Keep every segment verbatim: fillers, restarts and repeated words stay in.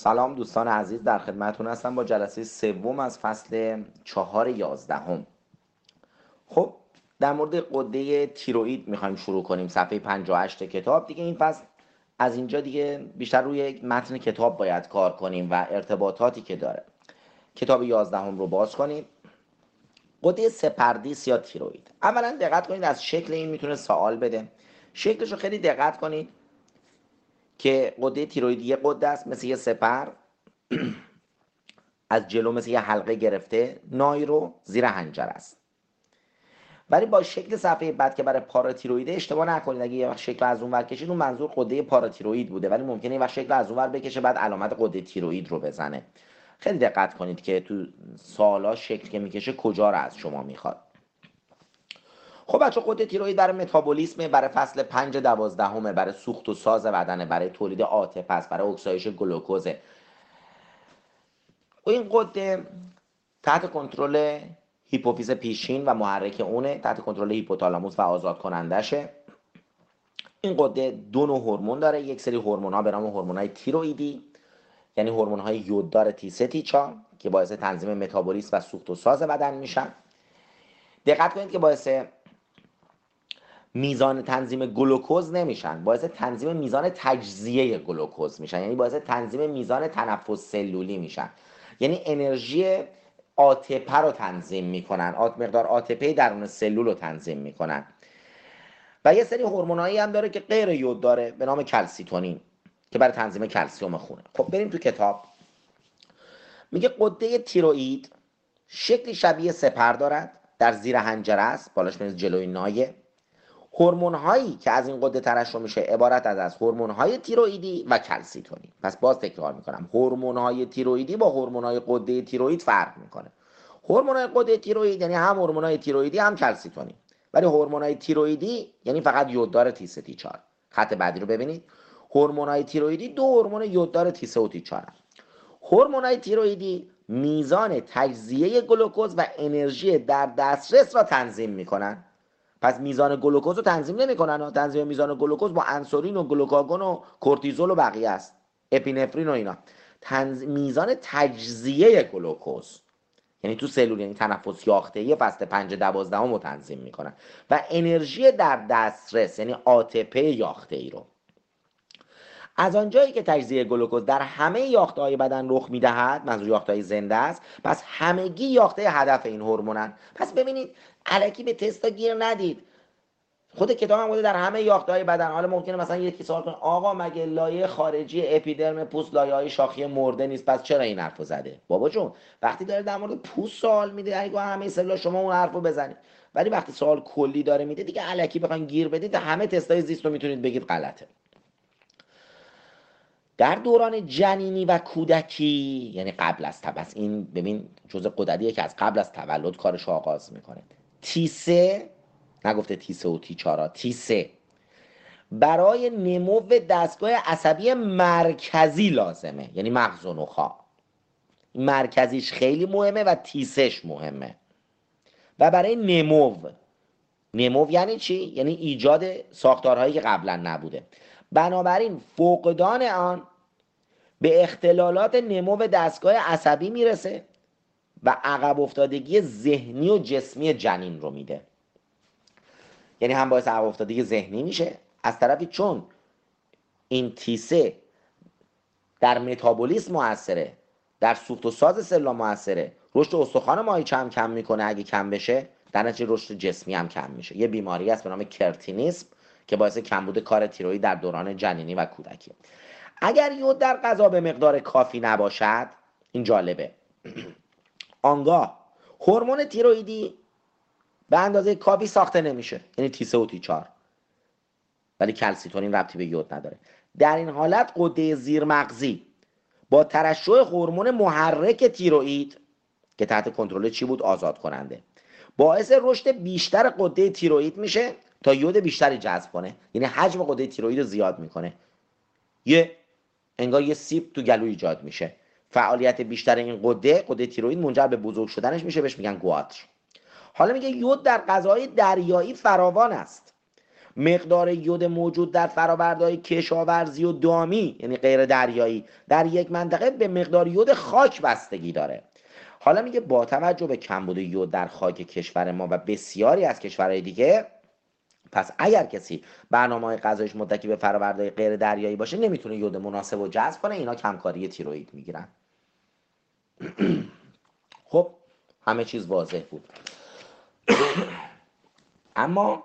سلام دوستان عزیز، در خدمتتون هستم با جلسه سوم از فصل چهار یازدهم. خب در مورد غده تیروئید میخوایم شروع کنیم. صفحه پنجاه و هشت کتاب. دیگه این فصل از اینجا دیگه بیشتر روی متن کتاب باید کار کنیم و ارتباطاتی که داره. کتاب یازدهم رو باز کنید. غده سپردیس یا تیروئید. اولا دقت کنید، از شکل این میتونه سوال بده. شکلش رو خیلی دقت کنید که غده تیروئید یه غده است مثل یه سپر، از جلو مثل یه حلقه گرفته، نایرو زیر حنجره است. ولی با شکل صفحه بعد که برای پاراتیروئید اشتباه نکنید. اگه یه وقت شکل از اون ور کشید اون منظور غده پاراتیروئید بوده، ولی ممکنه یه وقت شکل از اون ور بکشه بعد علامت غده تیروئید رو بزنه. خیلی دقت کنید که تو سوالا شکل که میکشه کجا رو از شما میخواد. خب بچه، غده تیروئید برای متابولیسم، برای فصل پنج دوازدهم، برای سوخت و ساز بدنه، برای تولید عاطفه است، برای اکسایش گلوکوز. این غده تحت کنترل هیپوفیز پیشین و محرک اونه، تحت کنترل هیپوتالاموس و آزاد کنندشه. این غده دو نوع هورمون داره. یک سری هورمون ها به نام هورمون های تیروئیدی، یعنی هورمون های یوددار تی سه تی چهار که باعث تنظیم متابولیسم و سوخت و ساز بدن میشن. دقت کنید که باعث میزان تنظیم گلوکوز نمیشن، باعث تنظیم میزان تجزیه گلوکوز میشن، یعنی باعث تنظیم میزان تنفس سلولی میشن، یعنی انرژی آتپه رو تنظیم میکنن، مقدار آتپه درون سلول رو تنظیم میکنن. و یه سری هورمونایی هم داره که غیر یود داره به نام کلسیتونین که برای تنظیم کلسیوم خونه. خب بریم تو کتاب. میگه غده تیروئید شکلی شبیه سپر دارد، در زیر حنجره است، بالاش مثل جلوی نایه. هورمون هایی که از این غده ترشح میشه عبارت از از هورمون های تیروئیدی و کلسیتونین. پس باز تکرار میکنم، هورمون های تیروئیدی با هورمون های غده تیروئید فرق میکنه. هورمون های غده تیروئید یعنی هم هورمون های تیروئیدی هم کلسیتونین، ولی هورمون های تیروئیدی یعنی فقط یوددار تی سه تی چهار. خط بعدی رو ببینید. هورمون های تیروئیدی دو هورمون یوددار تی سه و تی چهار. هورمون های تیروئیدی میزان تجزیه گلوکوز و انرژی در دسترس را تنظیم میکنن. پس میزان گلوکوز رو تنظیم نمیکنن. تنظیم میزان گلوکوز با انسولین و گلوکاگون و کورتیزول و بقیه است، اپینفرین و اینا. تنز... میزان تجزیه گلوکوز یعنی تو سلول، یعنی تنفس یافته‌ای فصل پنج دوازدهم رو تنظیم میکنن. و انرژی در دسترس یعنی آتپه یافته‌ای رو. از آنجایی که تجزیه گلوکوز در همه یافته‌های بدن رخ میدهد، منظور یافته‌های زنده است، پس همگی یافته‌ی هدف این هورمونن. پس ببینید الکی به تستا گیر ندید. خود کتاب هم بوده در همه یافته‌های بدن. حالا ممکنه مثلا یکی سوال کنه آقا مگه لایه خارجی اپیدرم پوست لایه‌های شاخی مرده نیست، پس چرا این حرفو زده؟ بابا جون، وقتی داره در مورد پوست سوال میده اگه همه سلول شما اون حرفو بزنید، ولی وقتی سوال کلی داره میده دیگه الکی بخواید گیر بدید همه تستای زیست رو میتونید بگید غلطه. در دوران جنینی و کودکی، یعنی قبل از تولد، این ببین جزء غددیه که از قبل از تولد کارش آغاز میکنه. تی سه، نگفته تی سه و تی چهار، تی سه برای نمو دستگاه عصبی مرکزی لازمه، یعنی مغز و نخاع. مرکزیش خیلی مهمه و تی سهش مهمه. و برای نمو، نمو یعنی چی؟ یعنی ایجاد ساختارهایی که قبلا نبوده. بنابراین فقدان آن به اختلالات نمو دستگاه عصبی میرسه و عقب افتادگی ذهنی و جسمی جنین رو میده. یعنی هم باعث عقب افتادگی ذهنی میشه، از طرفی چون این تی سه در متابولیسم موثره، در سوخت و ساز سلول موثره، رشد استخوان ماهیچه هم کم میکنه. اگه کم بشه در نتیجه رشد جسمی هم کم میشه. یه بیماری است به نام کرتینیسم که باعث کمبود کار تیروئید در دوران جنینی و کودکی. اگر یود در غذا به مقدار کافی نباشد، این جالبه، آنگاه هورمون تیروئیدی به اندازه کافی ساخته نمیشه، یعنی تی سه و تی چهار، ولی کلسیتونین ربطی به یود نداره. در این حالت غده زیرمغزی با ترشح هورمون محرک تیروئید که تحت کنترل چی بود؟ آزاد کننده، باعث رشد بیشتر غده تیروئید میشه تا یود بیشتری جذب کنه، یعنی حجم غده تیروئید رو زیاد میکنه. یه انگار یه سیب تو گلو ایجاد میشه. فعالیت بیشتر این غده، غده تیروئید، منجر به بزرگ شدنش میشه، بهش میگن گواتر. حالا میگه یود در غذاهای دریایی فراوان است مقدار یود موجود در فرآورده‌های کشاورزی و دامی یعنی غیر دریایی در یک منطقه به مقدار یود خاک بستگی داره. حالا میگه با توجه به کمبود یود در خاک کشور ما و بسیاری از کشورهای دیگه، پس اگر کسی برنامه‌های غذایش متکی به فرآورده‌های غیر دریایی باشه نمیتونه یود مناسب رو جذب کنه، اینا کمکاری تیروئید میگیرن. خب همه چیز واضح بود. اما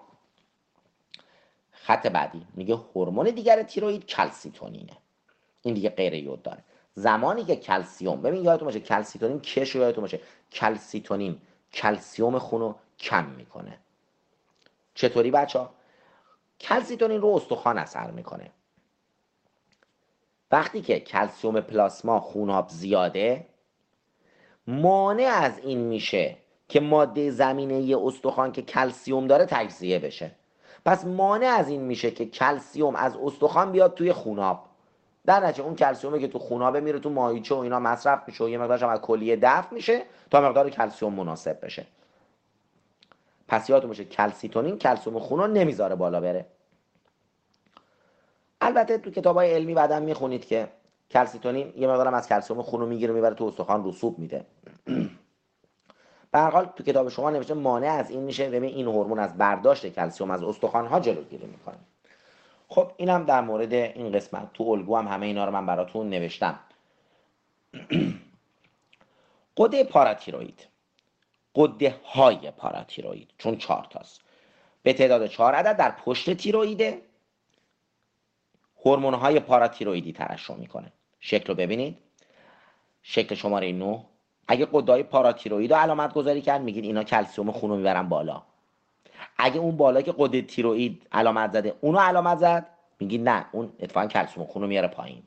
خط بعدی میگه هورمون دیگر تیروئید کلسیتونینه. این دیگه غیر یود داره. زمانی که کلسیوم، ببین یادتون باشه کلسیتونین کش رو یادتون باشه، کلسیتونین کلسیوم خون رو کم میکنه. چطوری بچه‌ها؟ کلسیتونین رو استخوان اثر میکنه. وقتی که کلسیوم پلاسما خوناب زیاده، مانع از این میشه که ماده زمینه استخوان که کلسیوم داره تجزیه بشه. پس مانع از این میشه که کلسیوم از استخوان بیاد توی خوناب. در نتیجه اون کلسیومی که تو خونابه میره تو ماهیچه و اینا مصرف میشه و یه مقدارش هم از کلیه دفع میشه تا مقدار کلسیوم مناسب بشه. پس یادتون باشه کلسیتونین کلسیوم خون رو نمیذاره بالا بره. البته تو کتابای علمی بعداً میخونید که کلسیتونین یه مقدارم از کلسیوم خون رو میگیره میبره تو استخوان رسوب میده. به هر حال تو کتاب شما نوشته مانع از این میشه، ببین این هورمون از برداشت کلسیوم از استخوان ها جلوگیری میکنه. خب اینم در مورد این قسمت. تو الگو هم همه اینا رو من براتون نوشتم. غده پاراتیروئید، غده های پاراتیروئید چون چهار تاست به تعداد چهار عدد در پشت تیروئید هورمون های پاراتیروئیدی ترشح میکنه. شکل رو ببینید، شکل شماره نه. اگه غده های پاراتیروئید رو علامت گذاری کرد میگید اینا کلسیوم خون رو میبرن بالا. اگه اون بالا که غده تیروئید علامت زده اونو علامت زد میگید نه اون اتفاقا کلسیوم خون رو میاره پایین.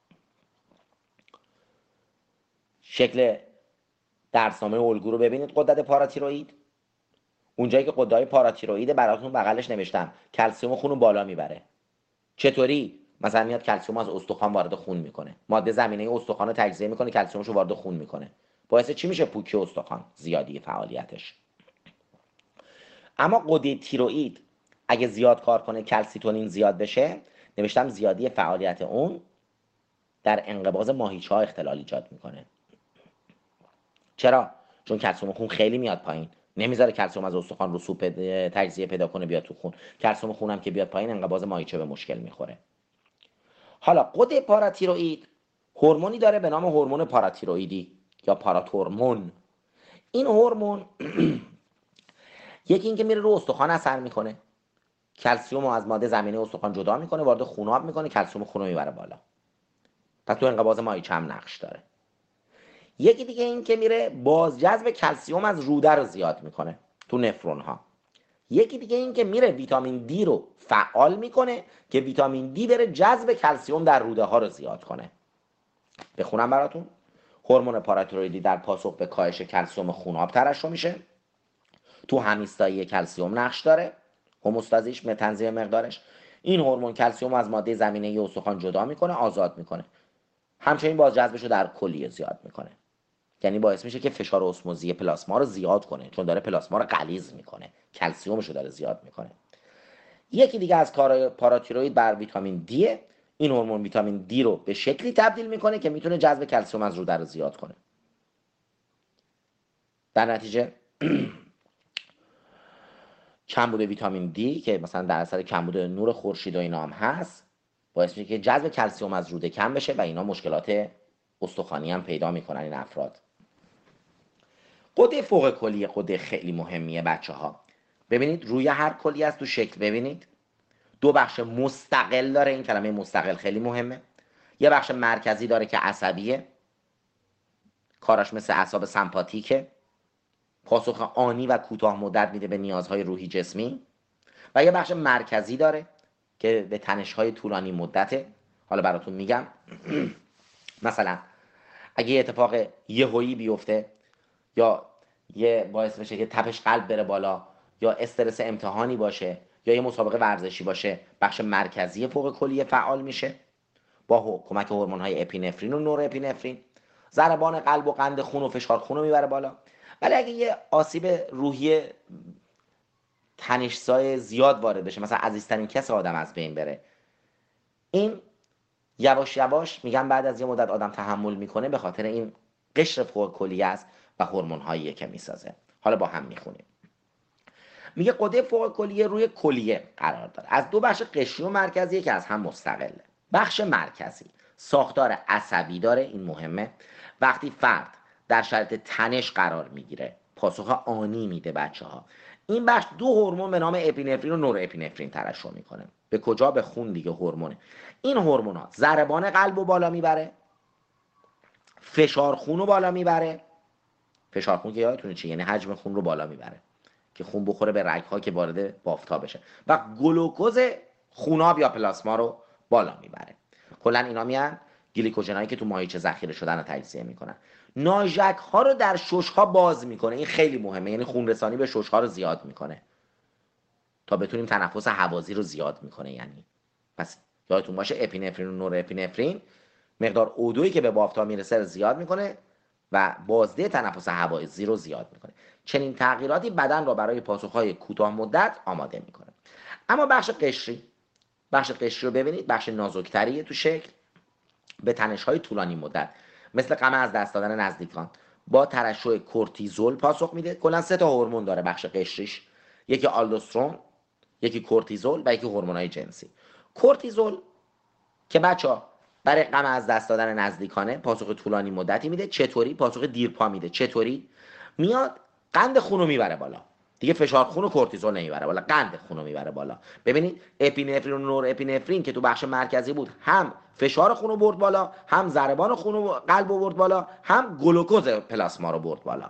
شکل درسنامه الگو رو ببینید. غدد پاراتیروئید، اونجایی که غده‌های پاراتیروئید براتون بغلش نوشتم کلسیوم خون رو بالا میبره. چطوری؟ مثلا میاد کلسیوم از استخوان وارد خون میکنه، ماده زمینه استخوان رو تجزیه میکنه، کلسیومش رو وارد خون میکنه. باعث چی میشه؟ پوکی استخوان، زیادی فعالیتش. اما غده تیروئید اگه زیاد کار کنه، کلسیتونین زیاد بشه، نوشتم زیادی فعالیت اون در انقباض ماهیچه‌ها اختلال ایجاد میکنه. چرا؟ چون کلسیوم خون خیلی میاد پایین، نمیذاره کلسیوم از استخوان رسوب تجزیه پیدا کنه بیاد تو خون. کلسیوم خونم که بیاد پایین انقباض ماهیچه به مشکل میخوره. حالا غده پاراتیروئید هورمونی داره به نام هورمون پاراتیروئیدی یا پاراتورمون. این هورمون یکی این که میره رو استخوان اثر میکنه، کلسیوم رو از ماده زمینه استخوان جدا میکنه، وارد خوناب میکنه، کلسیوم خون رو میبره بالا. پس تو انقباض ماهیچه هم نقش داره. یکی دیگه این که میره بازجذب کلسیوم از روده رو زیاد میکنه تو نفرون ها. یکی دیگه این که میره ویتامین دی رو فعال میکنه که ویتامین دی بره جذب کلسیوم در روده ها رو زیاد کنه. بخونم براتون. هورمون پاراتیروئیدی در پاسخ به کاهش کلسیوم خوناب ترشح میشه. تو همیستایی کلسیوم نقش داره، هوموستازیش، تنظیم مقدارش. این هورمون کلسیوم از ماده زمینه استخوان جدا میکنه، آزاد میکنه. همچنین بازجذبش رو در کلیه زیاد میکنه. یعنی باعث میشه که فشار اسموزی پلاسما رو زیاد کنه، چون داره پلاسما رو غلیظ میکنه، کلسیومش رو داره زیاد میکنه. یکی دیگه از کار پاراتیروئید بر ویتامین دی. این هورمون ویتامین دی رو به شکلی تبدیل میکنه که میتونه جذب کلسیوم از روده رو زیاد کنه. در نتیجه کمبود ویتامین دی که مثلا در اثر کمبود نور خورشید و اینا هم هست، باعث میشه که جذب کلسیوم از روده کم بشه و اینا مشکلات استخوانی هم پیدا میکنن این افراد. غده فوق کلیه غده خیلی مهمیه بچه ها. ببینید روی هر کلیه از تو شکل ببینید دو بخش مستقل داره. این کلمه مستقل خیلی مهمه. یه بخش مرکزی داره که عصبیه، کاراش مثل اعصاب سمپاتیکه، پاسخ آنی و کوتاه مدت میده به نیازهای روحی جسمی. و یه بخش مرکزی داره که به تنش‌های طولانی مدته. حالا براتون میگم. مثلا اگه یه اتفاق یهویی بیفته یا یه باعث بشه که تپش قلب بره بالا یا استرس امتحانی باشه یا یه مسابقه ورزشی باشه، بخش مرکزی فوق کلیه فعال میشه با کمک هورمون‌های اپینفرین و نور اپینفرین. ضربان قلب و قند خون و فشار خون رو میبره بالا. ولی اگه یه آسیب روحی تنش‌زای زیاد وارد بشه، مثلا عزیزترین کس آدم از بین بره. این یواش یواش میگن بعد از یه مدت آدم تحمل میکنه به خاطر این قشر فوق کلیه است و هورمون هایی که میسازه. حالا با هم میخونیم. میگه غده فوق کلیه روی کلیه قرار داره، از دو بخش قشری و مرکزی که از هم مستقله. بخش مرکزی ساختار عصبی داره، این مهمه. وقتی فرد در شرایط تنش قرار میگیره پاسخ آنی میده بچه ها. این بخش دو هورمون به نام اپینفرین و نور اپینفرین ترشح میکنه. به کجا؟ به خون دیگه. هورمونه. این هورمون ها ضربان قلب رو بالا میبره، فشار خون رو بالا میبره. فشار خون که یادتونه چی؟ یعنی حجم خون رو بالا میبره که خون بخوره به رگ‌ها که وارد بافت‌ها بشه، و گلوکوز خوناب یا پلاسما رو بالا میبره. کلا اینا میان گلیکوژنایی که تو ماهیچه ذخیره شدن رو تجزیه میکنن. ناژک ها رو در شش‌ها باز میکنه. این خیلی مهمه، یعنی خون رسانی به شش‌ها رو زیاد میکنه تا بتونیم تنفس هوازی رو زیاد میکنه. یعنی پس یادتون باشه اپینفرین و نور اپینفرین مقدار او دویی که به بافت‌ها میرسه رو زیاد میکنه و بازده تنفس هوازی رو زیاد میکنه. چنین تغییراتی بدن را برای پاسخهای کوتاه مدت آماده میکنه. اما بخش قشری، بخش قشری رو ببینید، بخش نازکتریه تو شکل، به تنش‌های طولانی مدت مثل غم از دست دادن نزدیکان با ترشح کورتیزول پاسخ میده. کلا سه تا هورمون داره بخش قشریش، یکی آلدوسترون، یکی کورتیزول و یکی هورمونای جنسی. کورتیزول که بچه‌ها برای غم از دست دادن نزدیکانه پاسخ طولانی مدتی میده. چطوری؟ پاسخ دیرپا میده. چطوری؟ میاد قند خون رو میبره بالا. دیگه فشار خون و کورتیزول نمیبره بالا، قند خون رو میبره بالا. ببینید اپینفرین و نور اپینفرین که تو بخش مرکزی بود، هم فشار خون رو برد بالا، هم ضربان خون و قلب رو برد بالا، هم گلوکوز پلاسما رو برد بالا.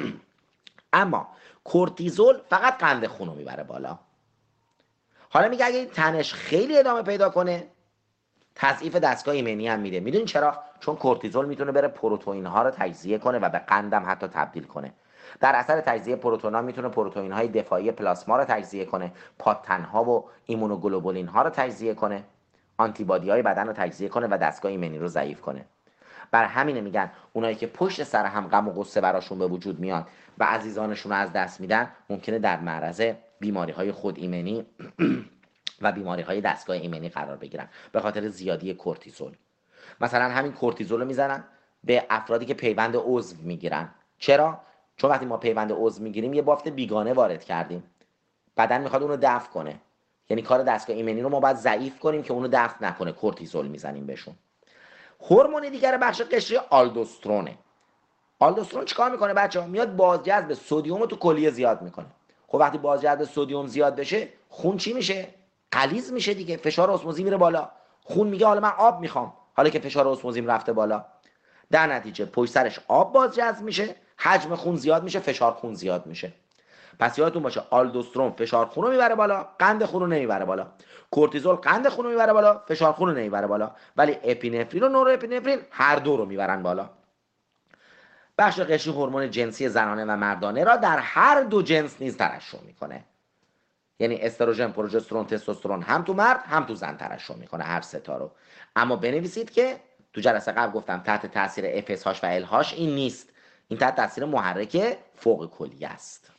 اما کورتیزول فقط قند خون رو میبره بالا. حالا میگه اگه این تنش خیلی ادامه پیدا کنه تضعیف دستگاه ایمنی هم میده. میدونین چرا؟ چون کورتیزول میتونه بره پروتئین ها رو تجزیه کنه و به قندم حتی تبدیل کنه. در اثر تجزیه پروتئین ها میتونه پروتئین های دفاعی پلاسما رو تجزیه کنه، پاتن ها و ایمونوگلوبولین ها رو تجزیه کنه، آنتی بادی های بدن رو تجزیه کنه و دستگاه ایمنی رو ضعیف کنه. بر همینه میگن اونایی که پشت سر هم غم و غصه براشون به وجود میاد و عزیزانشون رو از دست میدن ممکنه در معرض بیماری های خود ایمنی و بیماری های دستگاه ایمنی قرار بگیرن به خاطر زیادی کورتیزول. مثلا همین کورتیزول رو میزنن به افرادی که پیوند عضو میگیرن. چرا؟ چون وقتی ما پیوند عضو میگیریم یه بافت بیگانه وارد کردیم، بدن میخواد اونو دفع کنه، یعنی کار دستگاه ایمنی رو ما باید ضعیف کنیم که اونو دفع نکنه. کورتیزول میزنیم بهشون. هورمون دیگر بخش قشری آلدوسترونه. آلدوسترون چیکار میکنه بچه‌ها؟ میاد بازجذب سدیم رو تو کلیه زیاد میکنه. خب وقتی بازجذب سدیم زیاد بشه خون چی میشه؟ غلیظ میشه دیگه، فشار اسموزی میره بالا. خون میگه حالا من آب میخوام، حالا که فشار اسموزیم رفته بالا. در نتیجه پشت سرش آب بازجذب میشه، حجم خون زیاد میشه، فشار خون زیاد میشه. پس یادتون باشه آلدوسترون فشار خون رو میبره بالا، قند خون رو نمیبره بالا. کورتیزول قند خون رو میبره بالا، فشار خون رو نمیبره بالا. ولی اپینفرین و نور اپینفرین هر دو رو میبرن بالا. بخش قشری هورمون جنسی زنانه و مردانه را در هر دو جنس نیز ترشح میکنه. یعنی استروژن، پروژسترون، تستوسترون هم تو مرد هم تو زن ترشح میکنه، هر سه تا رو. اما بنویسید که تو جلسه قبل گفتم تحت تاثیر اف اس هاش و ال هاش این نیست، این تحت تاثیر محرک فوق کلیه است.